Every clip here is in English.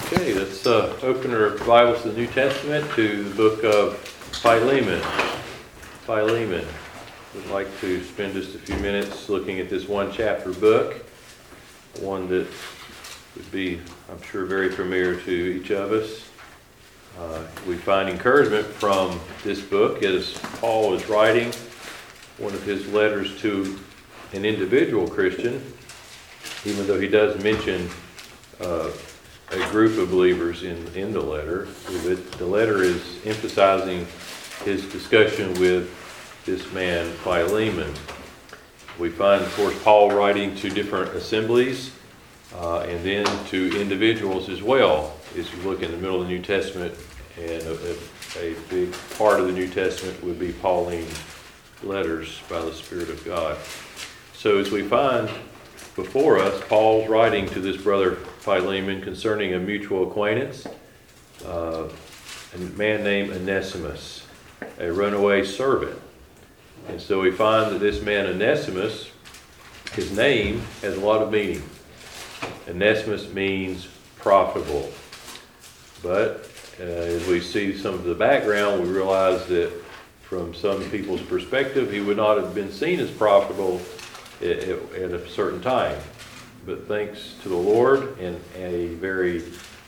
Okay, let's open our Bibles to the New Testament to the book of Philemon. Philemon. We'd like to spend just a few minutes looking at this one chapter book, one that would be, I'm sure, very familiar to each of us. We find encouragement from this book as Paul is writing one of his letters to an individual Christian, even though he does mention a group of believers in the letter. The letter is emphasizing his discussion with this man Philemon. We find, of course, Paul writing to different assemblies and then to individuals as well. As you look in the middle of the New Testament, and a big part of the New Testament would be Pauline letters by the Spirit of God. So as we find before us, Paul's writing to this brother Philemon concerning a mutual acquaintance, a man named Onesimus, a runaway servant. And so we find that this man Onesimus, his name has a lot of meaning. Onesimus means profitable. But as we see some of the background, we realize that from some people's perspective, he would not have been seen as profitable at a certain time. But thanks to the Lord and a very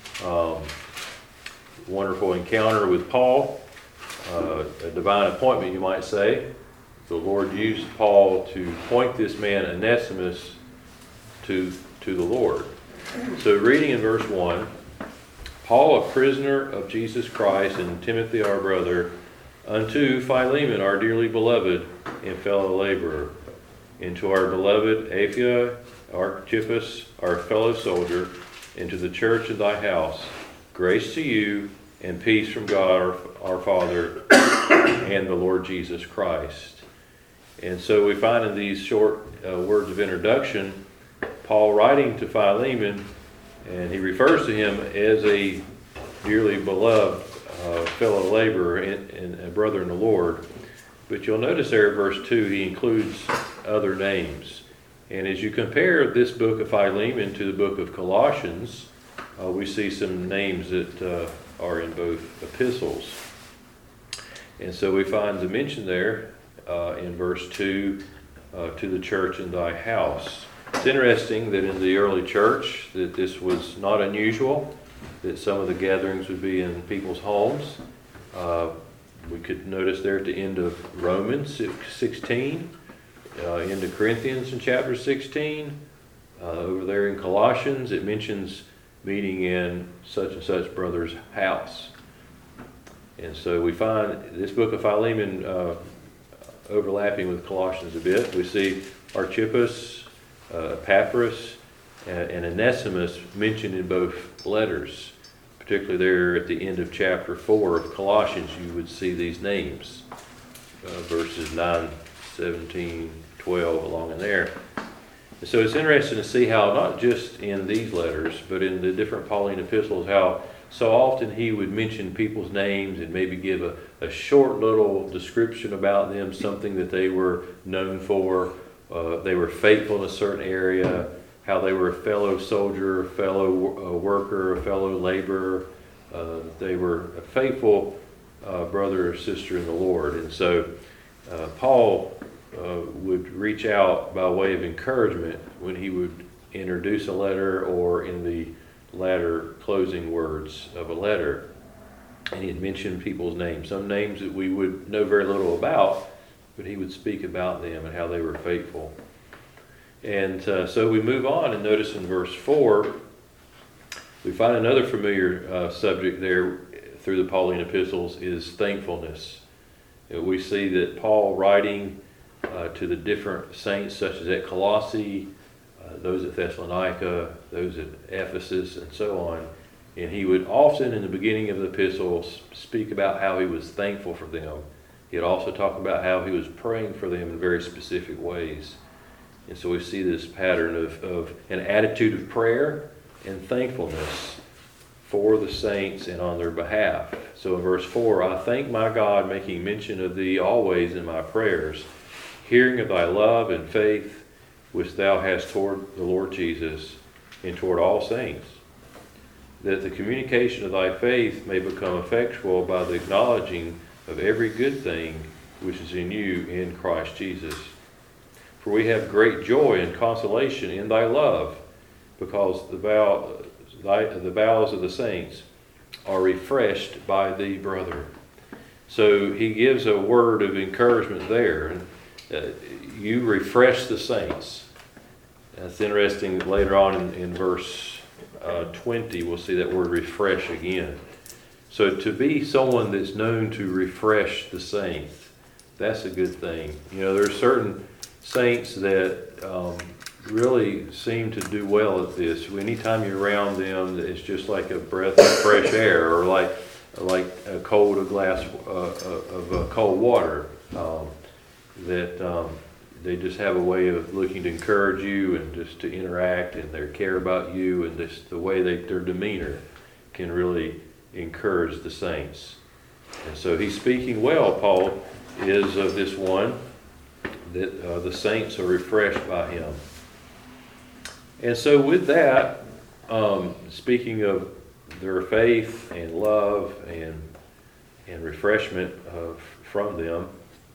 wonderful encounter with Paul, a divine appointment, you might say, the Lord used Paul to point this man Onesimus to the Lord. So reading in verse 1, Paul, a prisoner of Jesus Christ, and Timothy our brother, unto Philemon our dearly beloved and fellow laborer, and to our beloved Apphia, Archippus, our fellow soldier, and to the church of thy house, grace to you and peace from God our Father and the Lord Jesus Christ. And so we find in these short words of introduction, Paul writing to Philemon, and he refers to him as a dearly beloved fellow laborer and a brother in the Lord. But you'll notice there in verse 2, he includes other names. And as you compare this book of Philemon to the book of Colossians, we see some names that are in both epistles. And so we find the mention there in verse 2, to the church in thy house. It's interesting that in the early church that this was not unusual, that some of the gatherings would be in people's homes. We could notice there at the end of Romans 16, into Corinthians in chapter 16, over there in Colossians, it mentions meeting in such and such brother's house. And so we find this book of Philemon overlapping with Colossians a bit. We see Archippus, Epaphras, and Onesimus mentioned in both letters. Particularly there at the end of chapter 4 of Colossians, you would see these names, verses 9, 17, 12, along in there. And so it's interesting to see how, not just in these letters, but in the different Pauline epistles, how so often he would mention people's names and maybe give a short little description about them, something that they were known for. They were faithful in a certain area, how they were a fellow soldier, a fellow worker, a fellow laborer. They were a faithful brother or sister in the Lord. And so Paul would reach out by way of encouragement when he would introduce a letter or in the latter closing words of a letter. And he'd mention people's names, some names that we would know very little about, but he would speak about them and how they were faithful. And so we move on and notice in verse 4, we find another familiar subject there through the Pauline epistles is thankfulness. We see that Paul writing to the different saints, such as at Colossae, those at Thessalonica, those at Ephesus, and so on. And he would often, in the beginning of the epistles, speak about how he was thankful for them. He'd also talk about how he was praying for them in very specific ways. And so we see this pattern of an attitude of prayer and thankfulness for the saints and on their behalf. So in verse 4, I thank my God, making mention of thee always in my prayers, hearing of thy love and faith which thou hast toward the Lord Jesus and toward all saints. that the communication of thy faith may become effectual by the acknowledging of every good thing which is in you in Christ Jesus. For we have great joy and consolation in thy love, because the bowels of the saints are refreshed by thee, brother. So he gives a word of encouragement there. You refresh the saints. That's interesting that later on in verse 20, we'll see that word refresh again. So to be someone that's known to refresh the saints, that's a good thing. There are certain saints that really seem to do well at this. Anytime you're around them, it's just like a breath of fresh air, or like a glass of cold water. They just have a way of looking to encourage you and just to interact, and they care about you, and just the way their demeanor can really encourage the saints. And so he's speaking well, Paul is, of this one, that the saints are refreshed by him. And so with that, speaking of their faith and love and refreshment from them,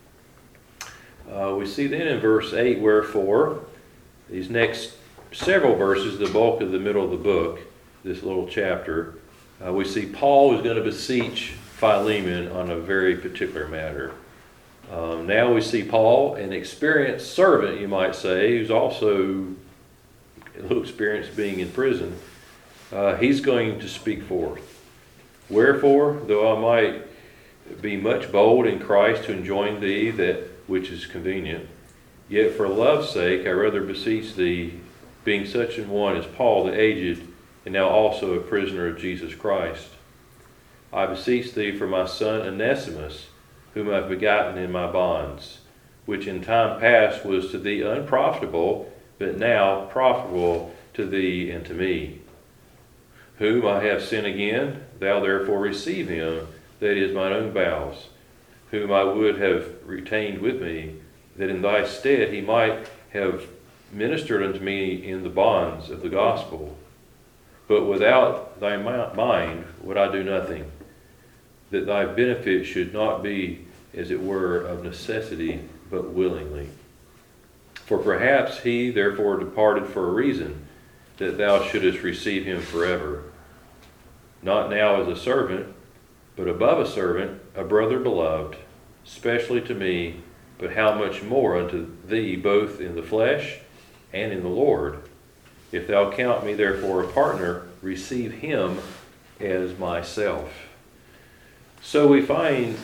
we see then in verse 8, wherefore, these next several verses, the bulk of the middle of the book, this little chapter, we see Paul is going to beseech Philemon on a very particular matter. Now we see Paul, an experienced servant, you might say, who's also a little experienced being in prison. He's going to speak forth. Wherefore, though I might be much bold in Christ to enjoin thee that which is convenient, yet for love's sake I rather beseech thee, being such an one as Paul the aged, and now also a prisoner of Jesus Christ. I beseech thee for my son Onesimus, whom I have begotten in my bonds, which in time past was to thee unprofitable, but now profitable to thee and to me. Whom I have sent again, thou therefore receive him, that is mine own bowels, whom I would have retained with me, that in thy stead he might have ministered unto me in the bonds of the gospel. But without thy mind would I do nothing, that thy benefit should not be, as it were, of necessity, but willingly. For perhaps he therefore departed for a reason, that thou shouldest receive him forever. Not now as a servant, but above a servant, a brother beloved, specially to me, but how much more unto thee, both in the flesh and in the Lord. If thou count me therefore a partner, receive him as myself. So we find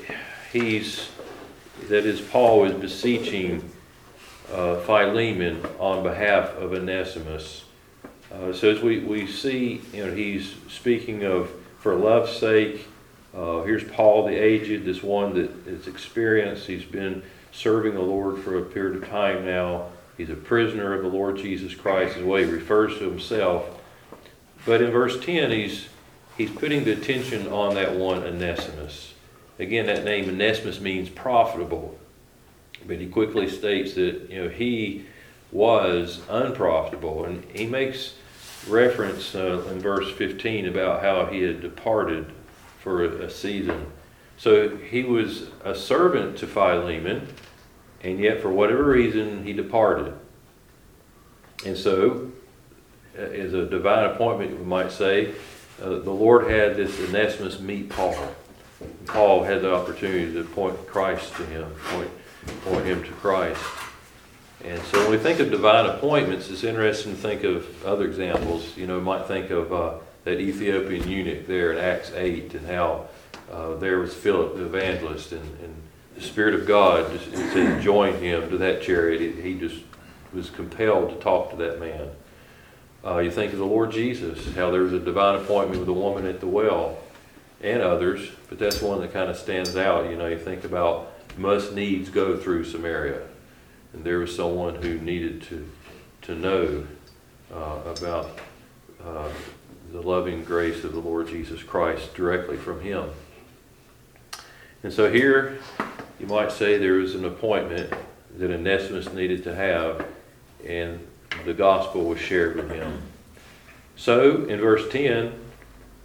Paul is beseeching Philemon on behalf of Onesimus. So as we see, he's speaking of for love's sake. Here's Paul the aged, this one that is experienced. He's been serving the Lord for a period of time now. He's a prisoner of the Lord Jesus Christ, is the way he refers to himself. But in verse 10, he's putting the attention on that one Onesimus. Again, that name Onesimus means profitable. But he quickly states that he was unprofitable. And he makes reference in verse 15 about how he had departed for a season. So he was a servant to Philemon, and yet for whatever reason he departed. And so, as a divine appointment, we might say, the Lord had this Onesimus meet Paul. Paul had the opportunity to point Christ to him, point him to Christ. And so when we think of divine appointments, it's interesting to think of other examples. You might think of that Ethiopian eunuch there in Acts 8, and how there was Philip the evangelist, and the Spirit of God just joined him to that chariot. He just was compelled to talk to that man. You think of the Lord Jesus, how there was a divine appointment with the woman at the well, and others, but that's one that kind of stands out. You think about must needs go through Samaria, and there was someone who needed to know about the loving grace of the Lord Jesus Christ directly from him. And so here, you might say there was an appointment that Onesimus needed to have, and the gospel was shared with him. So, in verse 10,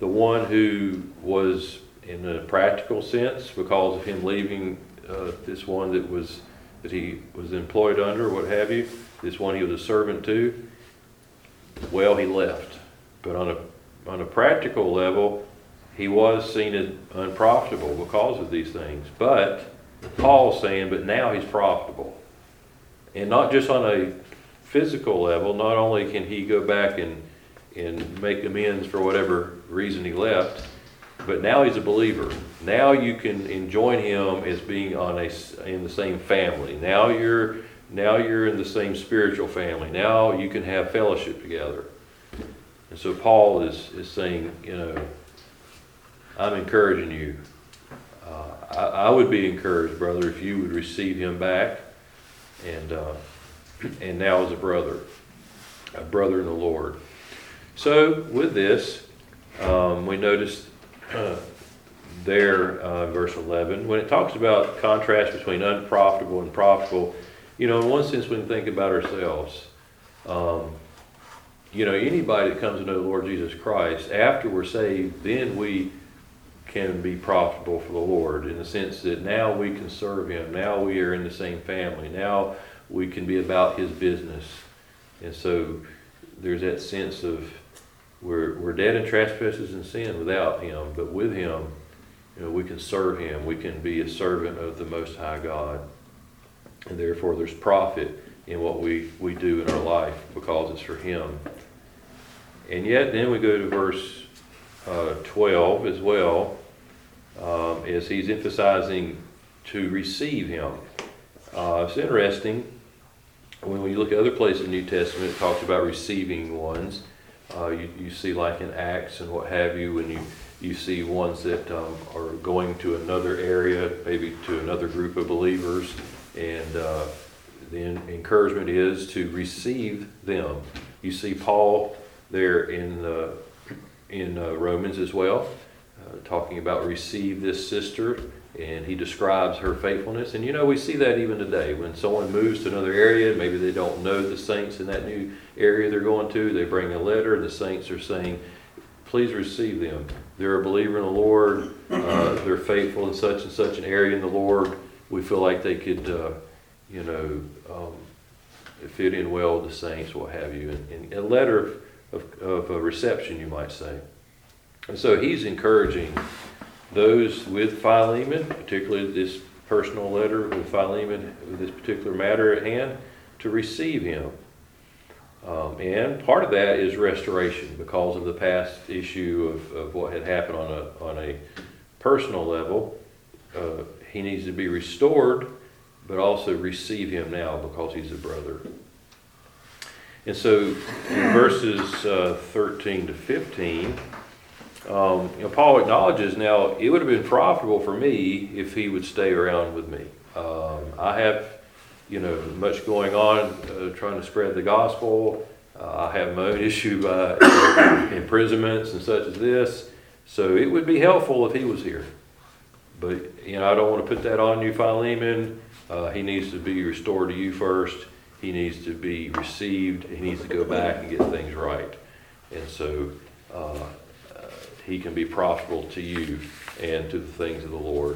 the one who was, in a practical sense, because of him leaving this one that he was employed under, what have you, this one he was a servant to, well, he left. But on a practical level, he was seen as unprofitable because of these things. But Paul's saying, but now he's profitable. And not just on a physical level, not only can he go back and make amends for whatever reason he left, but now he's a believer. Now you can join him as being in the same family. Now you're in the same spiritual family. Now you can have fellowship together. And so Paul is saying, I'm encouraging you. I would be encouraged, brother, if you would receive him back, and now as a brother in the Lord. So with this, we noticed there, verse 11, when it talks about contrast between unprofitable and profitable, in one sense we can think about ourselves. Anybody that comes to know the Lord Jesus Christ, after we're saved, then we can be profitable for the Lord, in the sense that now we can serve him. Now we are in the same family. Now we can be about his business. And so there's that sense of we're dead in trespasses and sin without him, but with him, we can serve him. We can be a servant of the Most High God. And therefore there's profit in what we do in our life because it's for him. And yet then we go to verse 12 as well, as he's emphasizing to receive him. It's interesting, when you look at other places in the New Testament, it talks about receiving ones. You see like in Acts and what have you, when you see ones that are going to another area, maybe to another group of believers, and the encouragement is to receive them. You see Paul there in Romans as well, talking about receive this sister, and he describes her faithfulness. And we see that even today. When someone moves to another area, maybe they don't know the saints in that new area they're going to, they bring a letter, and the saints are saying, please receive them. They're a believer in the Lord, they're faithful in such and such an area in the Lord. We feel like they could, fit in well with the saints, what have you. And a letter of a reception, you might say. And so he's encouraging those with Philemon, particularly this personal letter with Philemon, with this particular matter at hand, to receive him. And part of that is restoration because of the past issue of what had happened on a personal level. He needs to be restored, but also receive him now because he's a brother. And so in verses 13 to 15, Paul acknowledges now it would have been profitable for me if he would stay around with me. I have, much going on trying to spread the gospel. I have my own issue by imprisonments and such as this. So it would be helpful if he was here. But, I don't want to put that on you, Philemon. He needs to be restored to you first. He needs to be received. He needs to go back and get things right. And so he can be profitable to you and to the things of the Lord.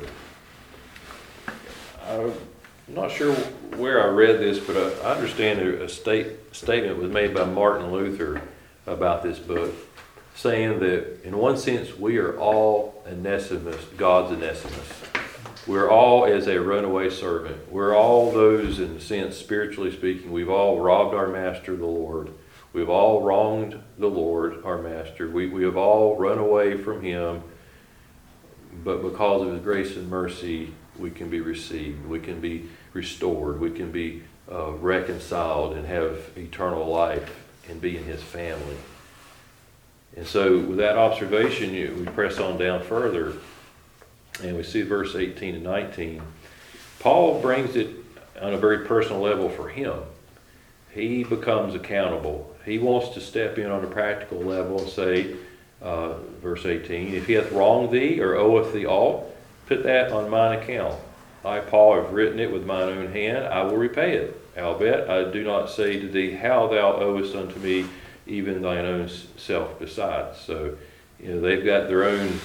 I'm not sure where I read this, but I understand a statement was made by Martin Luther about this book, saying that in one sense we are all Onesimus, God's Onesimus. We're all as a runaway servant. We're all those, in a sense, spiritually speaking, we've all robbed our master, the Lord. We've all wronged the Lord, our master. We have all run away from him, but because of his grace and mercy, we can be received. We can be restored. We can be reconciled and have eternal life and be in his family. And so with that observation, we press on down further, and we see verse 18 and 19. Paul brings it on a very personal level for him. He becomes accountable. He wants to step in on a practical level and say, verse 18, if he hath wronged thee or oweth thee aught, put that on mine account. I, Paul, have written it with mine own hand. I will repay it. Albeit I do not say to thee how thou owest unto me, even thine own self besides. So they've got their own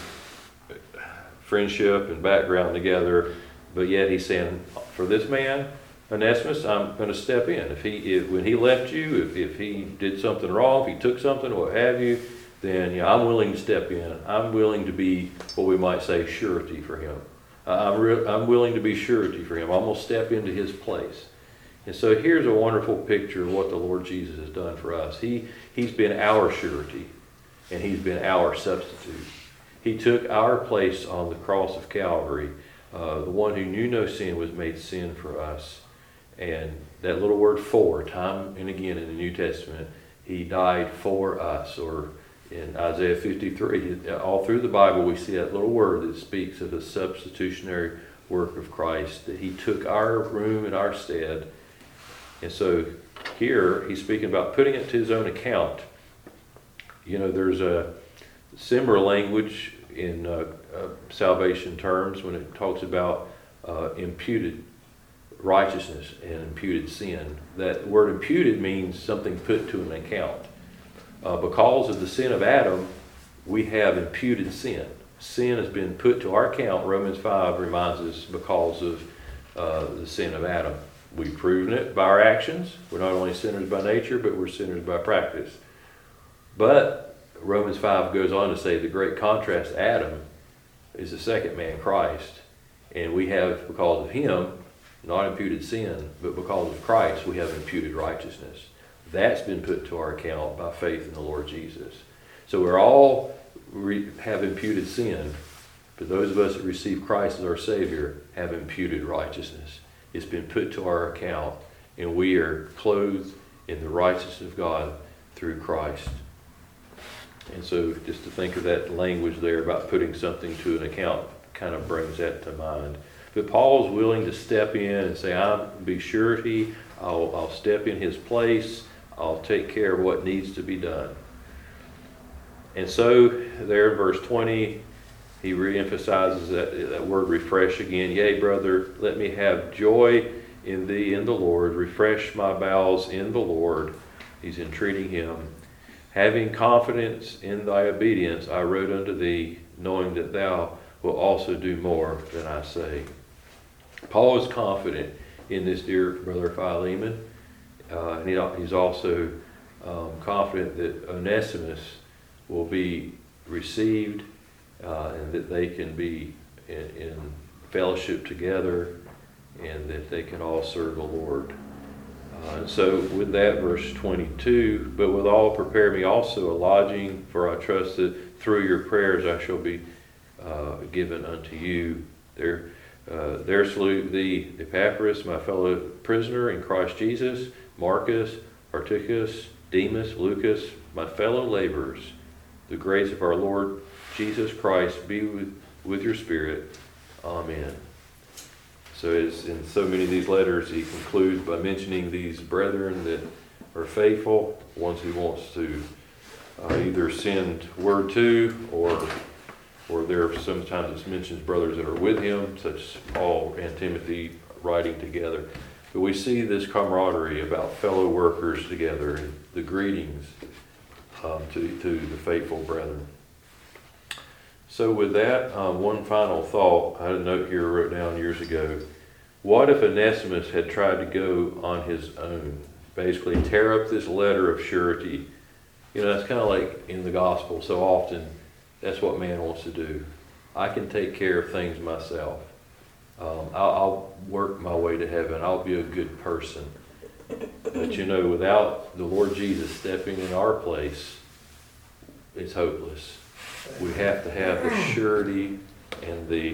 friendship and background together, but yet he's saying, for this man, Onesimus, I'm going to step in. When he left you, if he did something wrong, if he took something, what have you, then I'm willing to step in. I'm willing to be what we might say surety for him. I'm willing to be surety for him. I'm going to step into his place. And so here's a wonderful picture of what the Lord Jesus has done for us. He's been our surety, and he's been our substitute. He took our place on the cross of Calvary. The one who knew no sin was made sin for us. And that little word "for," time and again in the New Testament, he died for us. Or in Isaiah 53, all through the Bible, we see that little word that speaks of the substitutionary work of Christ, that he took our room in our stead. And so here he's speaking about putting it to his own account. There's a similar language in salvation terms when it talks about imputed righteousness and imputed sin. That word imputed means something put to an account. Because of the sin of Adam, we have imputed sin. Sin has been put to our account. Romans 5 reminds us because of the sin of Adam. We've proven it by our actions. We're not only sinners by nature, but we're sinners by practice. But Romans 5 goes on to say the great contrast, Adam is the second man, Christ. And we have, because of him, not imputed sin, but because of Christ, we have imputed righteousness. That's been put to our account by faith in the Lord Jesus. So we're all have imputed sin, but those of us that receive Christ as our Savior have imputed righteousness. It's been put to our account, and we are clothed in the righteousness of God through Christ. And so just to think of that language there about putting something to an account kind of brings that to mind. But Paul's willing to step in and say, I'll be surety, I'll step in his place, I'll take care of what needs to be done. And so there in verse 20, he reemphasizes that word refresh again. Yea, brother, let me have joy in thee in the Lord. Refresh my bowels in the Lord. He's entreating him. Having confidence in thy obedience, I wrote unto thee, knowing that thou wilt also do more than I say. Paul is confident in this dear brother Philemon. And he's also confident that Onesimus will be received and that they can be in fellowship together and that they can all serve the Lord. And so with that, verse 22, but withal prepare me also a lodging, for I trust that through your prayers I shall be given unto you. There salute thee, Epaphras, my fellow prisoner in Christ Jesus, Marcus, Articus, Demas, Lucas, my fellow laborers. The grace of our Lord Jesus Christ be with your spirit. Amen. So as in so many of these letters, he concludes by mentioning these brethren that are faithful, ones he wants to either send word to, or there are sometimes it mentions brothers that are with him, such as Paul and Timothy writing together. But we see this camaraderie about fellow workers together and the greetings to the faithful brethren. So with that, one final thought. I had a note here I wrote down years ago. What if Onesimus had tried to go on his own? Basically tear up this letter of surety. That's kind of like in the gospel. So often that's what man wants to do. I can take care of things myself. I'll work my way to heaven. I'll be a good person. But without the Lord Jesus stepping in our place, it's hopeless. We have to have the surety and the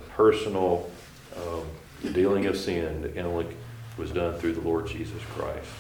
personal dealing of sin that only was done through the Lord Jesus Christ.